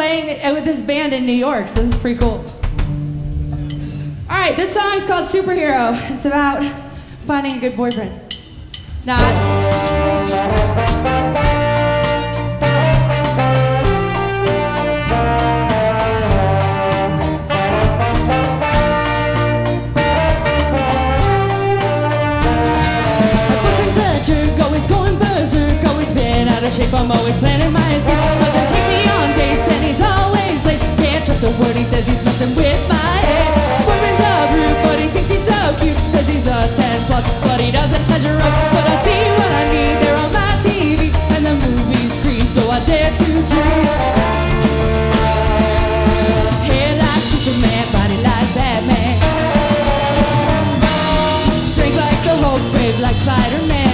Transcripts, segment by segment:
playing with this band in New York, so this is pretty cool. All right, this song is called Superhero. It's about finding a good boyfriend. Not. Shape, I'm always planning my escape. Doesn't take me on dates and he's always late. Can't trust a word, he says he's messing with my head. Boyfriend's a rude, but he thinks he's so cute. Says he's a 10 plus, but he doesn't measure up. But I see what I need there on my TV, and the movie screen, so I dare to dream. Hair like Superman, body like Batman. Strength like the Hulk, brave like Spider-Man.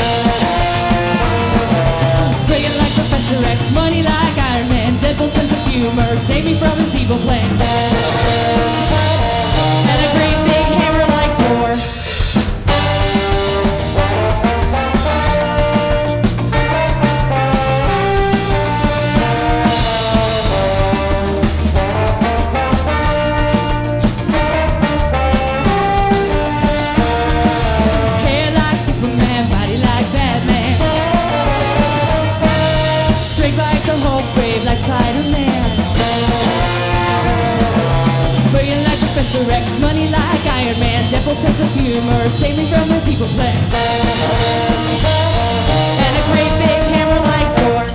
Professor X, money like Iron Man, Deadpool sense of humor, save me from his evil plan. And a great big hammer like Thor. Hair like Superman, body like Batman. Like the Hulk, brave like Spider-Man. Brilliant like Professor X, money like Iron Man, Deadpool sense of humor, save me from his evil plan. And a great big hammer like Thor.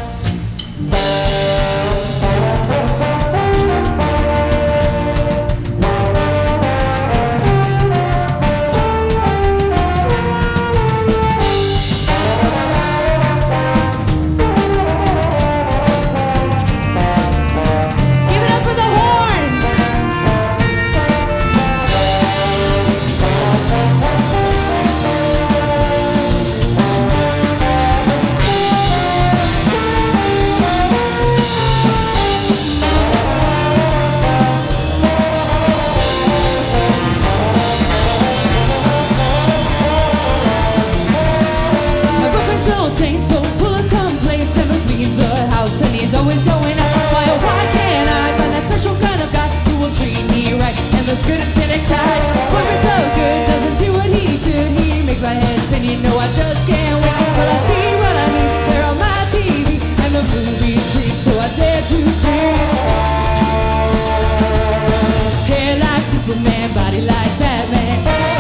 And he's always going out. Why can't I find that special kind of guy who will treat me right and looks good at spinning tight? Boyfriend's so good, doesn't do what he should. He makes my head spin, you know I just can't wait. But I see what I need there on my TV, and the movie's free, so I dare to dream. Hair like Superman, body like Batman.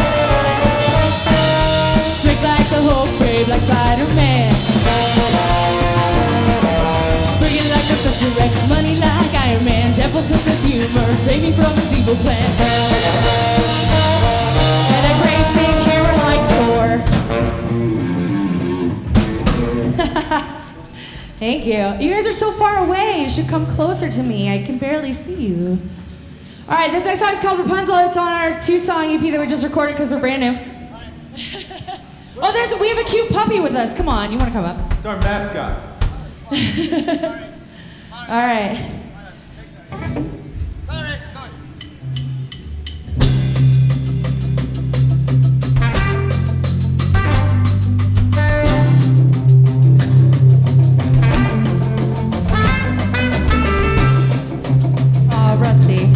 Strength like the Hulk, brave like Spider-Man. Professor X, money like Iron Man, Deadpool sense of humor, save me from his evil plan. And a great big hammer like Thor. Thank you. You guys are so far away. You should come closer to me. I can barely see you. All right, this next song is called Rapunzel. It's on our 2-song EP that we just recorded because we're brand new. Oh, we have a cute puppy with us. Come on, you want to come up? It's our mascot. All right. Oh, Rusty.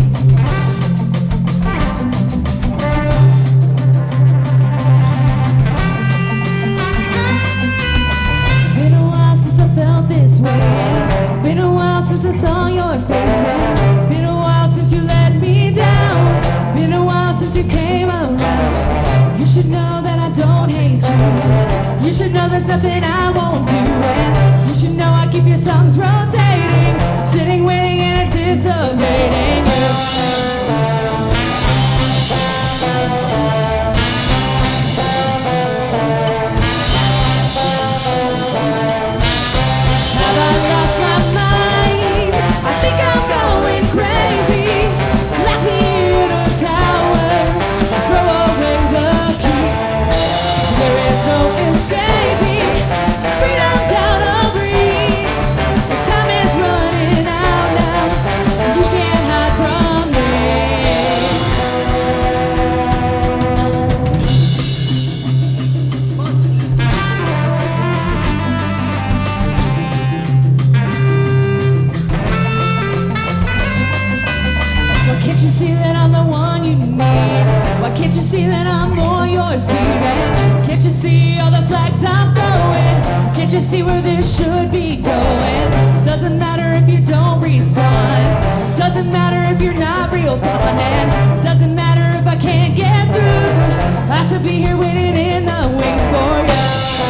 Been a while since I felt this way. Been a while since I saw your face. Been a while since you let me down. Been a while since you came around. You should know that I don't hate you. You should know there's nothing I won't do. And you should know I keep your songs rotating, sitting, waiting, and anticipating you. Freedom's out of reach. see that I'm the one you need? Why can't you see that I'm more yours, feeling? Can't you see all the flags I'm throwing? Can't you see where this should be going? Doesn't matter if you don't respond. Doesn't matter if you're not real fun. And doesn't matter if I can't get through. I should be here waiting in the wings for you.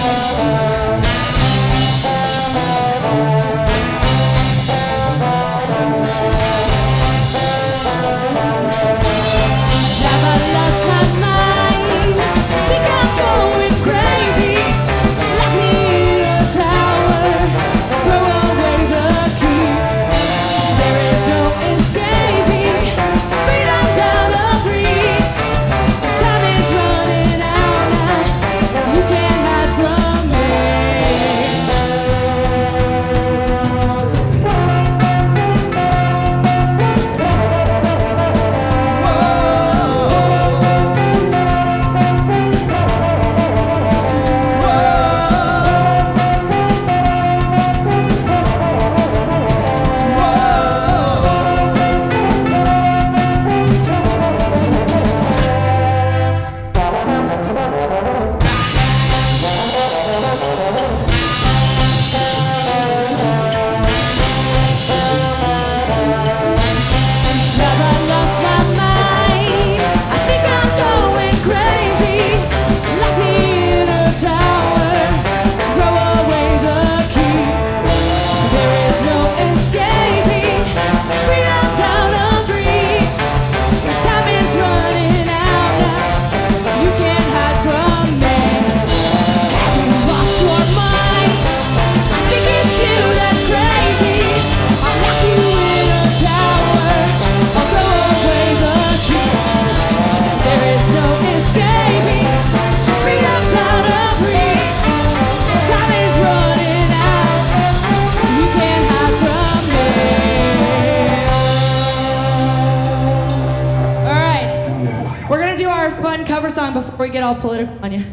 Before we get all political on you.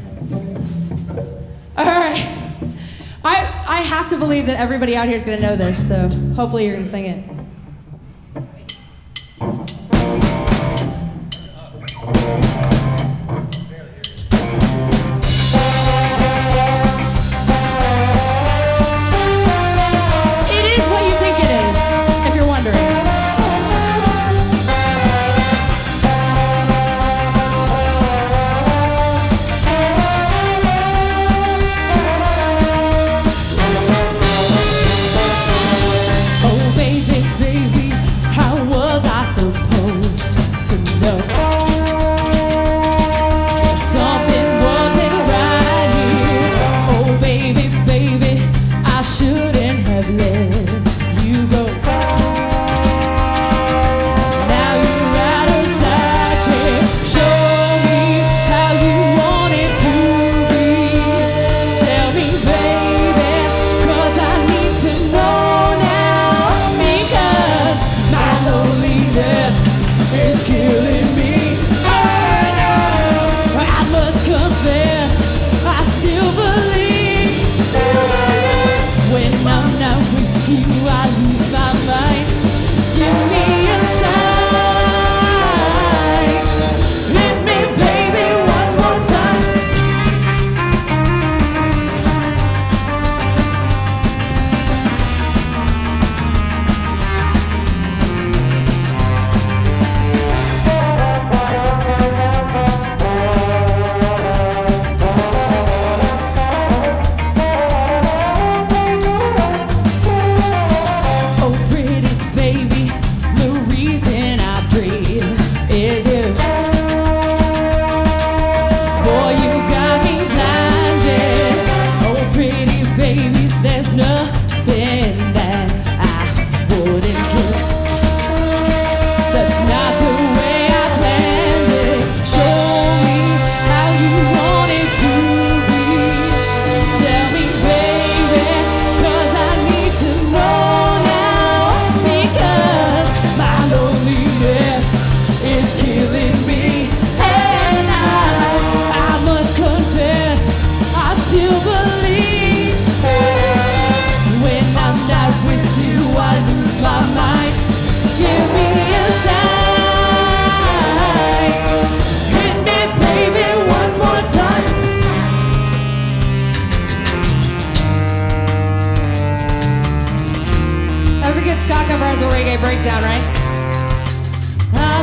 All right. I have to believe that everybody out here is going to know this, so hopefully you're going to sing it. It is what you think it is, if you're wondering.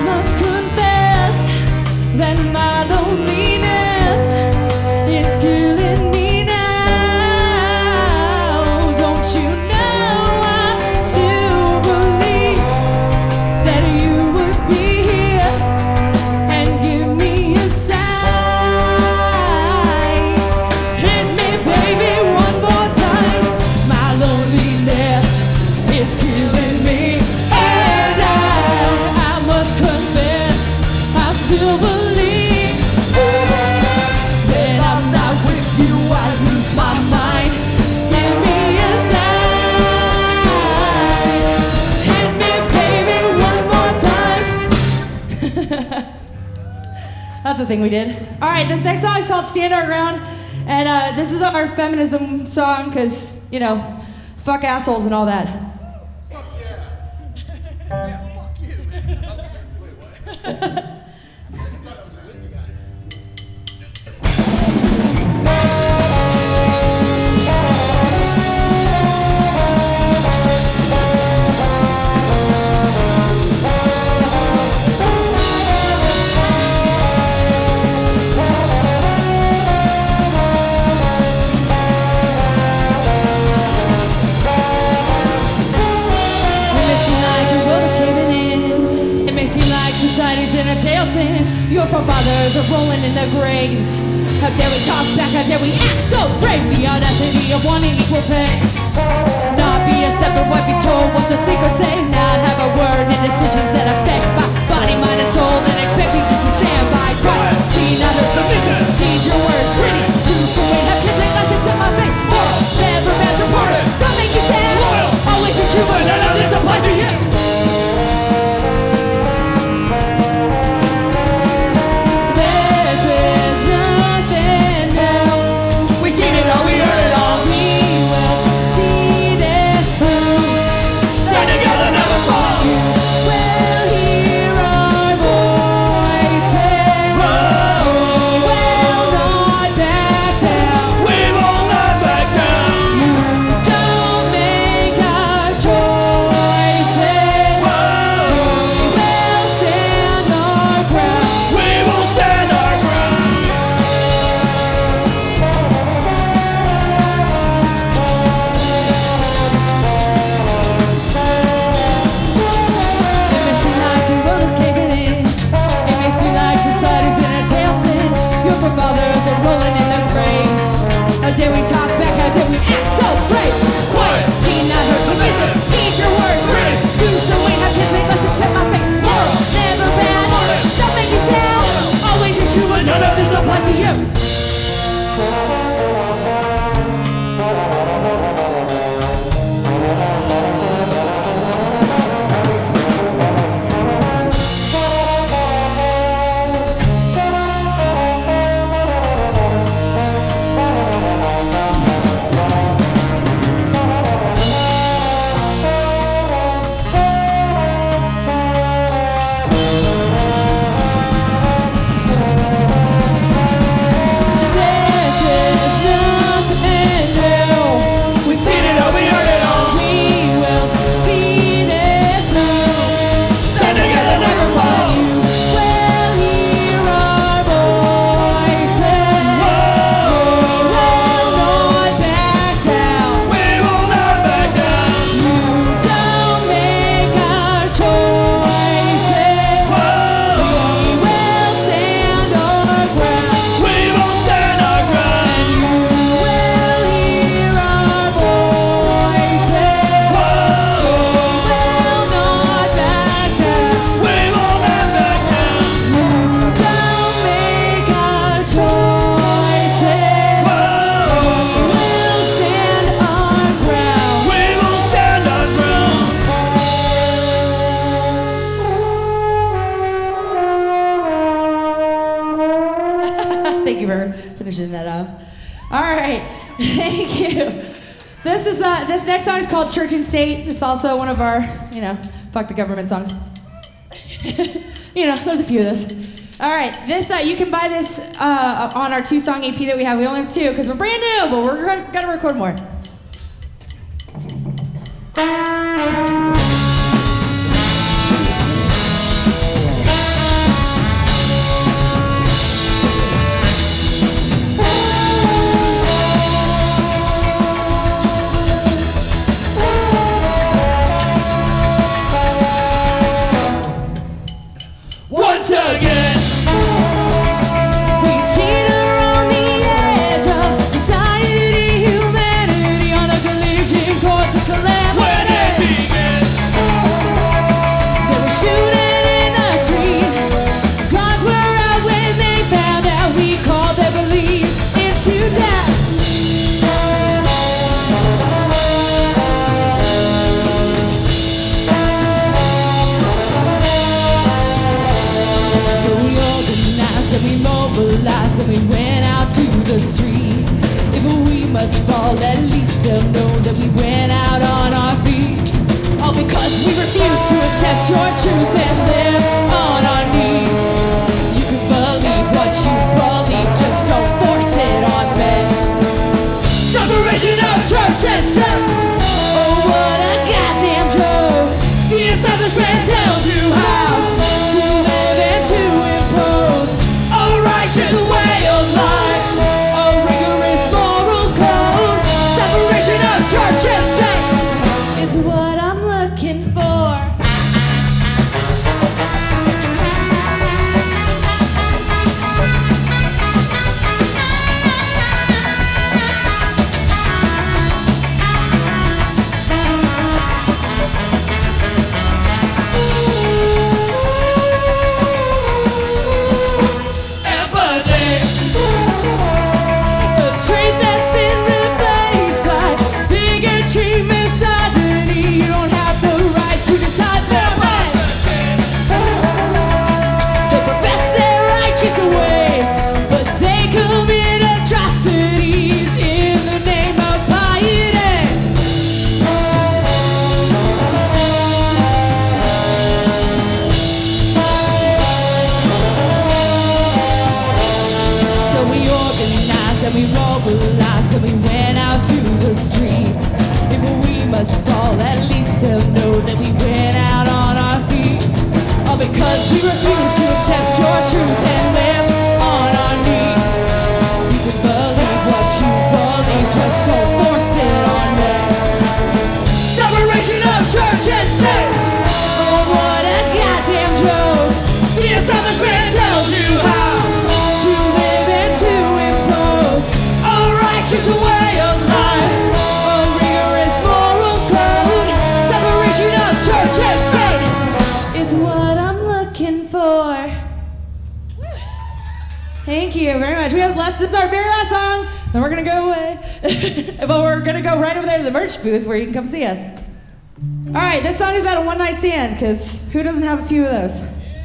must confess that my loneliness is killing me now. Don't you know I still believe that you would be here and give me a sign. Hit me, baby, one more time. My loneliness is killing me, and I must confess I still believe when I'm not with you I lose my mind. Give me a sign. Hit me, baby, one more time. That's the thing we did. All right, this next song is called Stand Our Ground, and this is our feminism song because, you know, fuck assholes and all that. Fuck yeah. Yeah, fuck you. Wait, what? I thought I was with you guys. It may seem like your world is caving in. It may seem like society's in a tailspin. Your forefathers are rolling in their graves. How dare we talk back? How dare we act so brave? The audacity of wanting equal pay. Not be a step and what be told what to think or say. Not have a word in decisions that affect my body, mind, and soul. And expect me just to stand by. Quiet, see, not no submission. Need your words pretty. Lose some weight, have kids make life accept my fate. Moral, never bad supporter. Don't make you sad. Loyal, always be true, but none of this applies to you. This is nothing new. We've seen it all, we heard it all. We will see this through. Stand together, never fall. We'll hear our voices. Whoa. We will not back down. We will not back down. Don't make our choices. Whoa. We'll stand our ground. We will stand our ground. It may seem like your world is caving in. It may seem like society's in a tailspin. Your forefathers are rolling in their graves. How dare we talk back? How dare we act so brave? Quiet, see, not heard, so listen. Need your words, ready. Use your way, have kids make us accept my fate. Moral, never bad. Don't make you sad. Always be true, but none of this applies to you. This is nothing new. We've seen it all, we heard it all. We will see this through. Stand together, never fall. We'll hear our voices. Whoa. We will not back down. We will not back down. Don't make our choices. Whoa. We will stand our ground. We will stand our ground. You will hear our voices. Whoa. Will not back down. We will not back down. Don't make our choices. Whoa. We'll stand our ground. We will stand our ground. Thank you for finishing that up. All right, thank you. This next song is called Church and State. It's also one of our, fuck the government songs. There's a few of this. All right, this you can buy this on our 2-song EP that we have. We only have 2 because we're brand new, but we're gonna record more. and we mobilized and we went out to the street. If we must fall, at least they'll know that we went out on our feet. All because we refuse to accept your truth and live on our knees. You can believe what you believe, just don't force it on me. Separation of church and state. Oh, what a goddamn joke. The establishment tells you how to live and to impose a righteous way of life, a rigorous moral code. Separation of church and state is what I'm looking for. We mobilized and we went out to the street. If we must fall, at least they'll know that we went out on our feet. All because we refuse to accept your truth and live on our knees. You can believe what you believe, just don't force it on me. Separation of church and state. Oh, what a goddamn joke. The establishment tells you how to live and to impose a righteous way of life, a rigorous moral code. Separation of church and state is what I'm looking for. Thank you very much. We have left. This is our very last song. Then we're gonna go away. But we're gonna go right over there to the merch booth where you can come see us. All right, this song is about a one-night stand, because who doesn't have a few of those?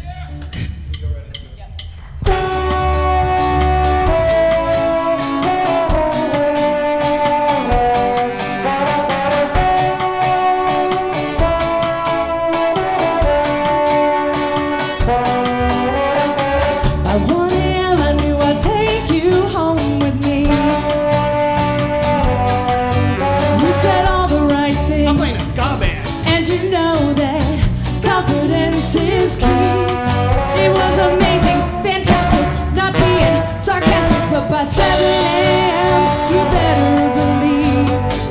By 7 a.m., you better believe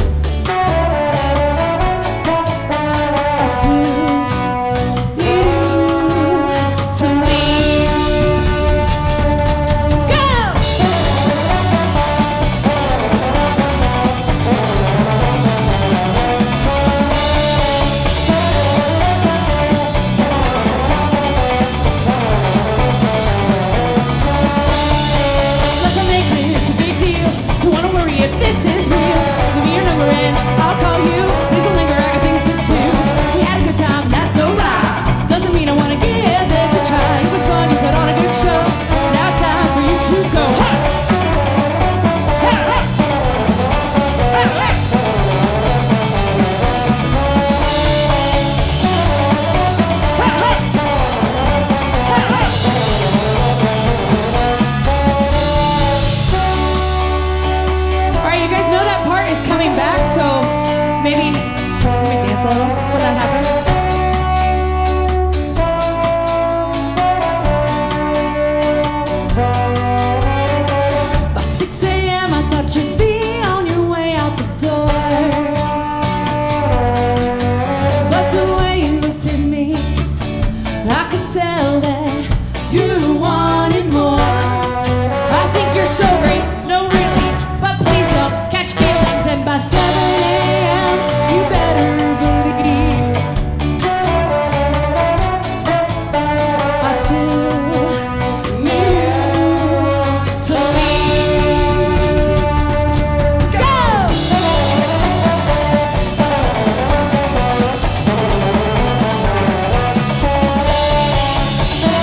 I still need you to leave. Let's make this a big deal. Don't wanna worry if this is real. Give me your number and I'll call you. Please don't linger, I got things to do. We had a good time, that's no lie. Doesn't mean I wanna give this a try. It was fun, you put on a good show. Now it's time for you to go. Hey! Hey! Hey! Hey! Hey! Alright, you guys know that part is coming back, so maybe let me dance a little when that happens. By 6 a.m. I thought you'd be on your way out the door. But the way you looked at me, I could tell that you wanted more. I think you're so great, no really, but please don't catch feelings. And by 7 a.m. you better believe I still need you to leave. Go!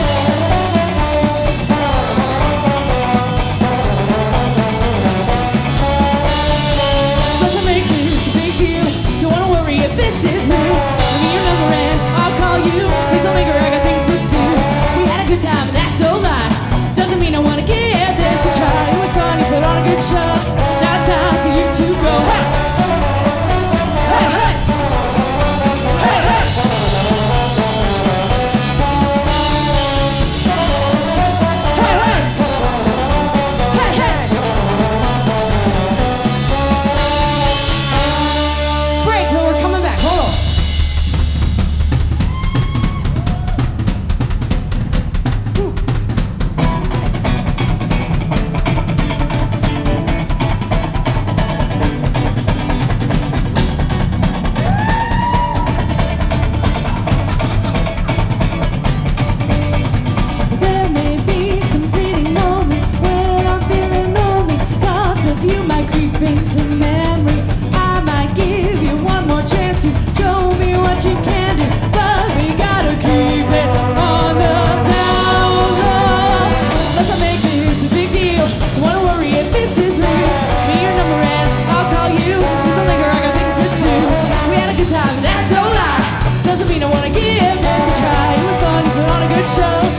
That's no lie. Doesn't mean I wanna give this a try. It was fun, you put on a good show.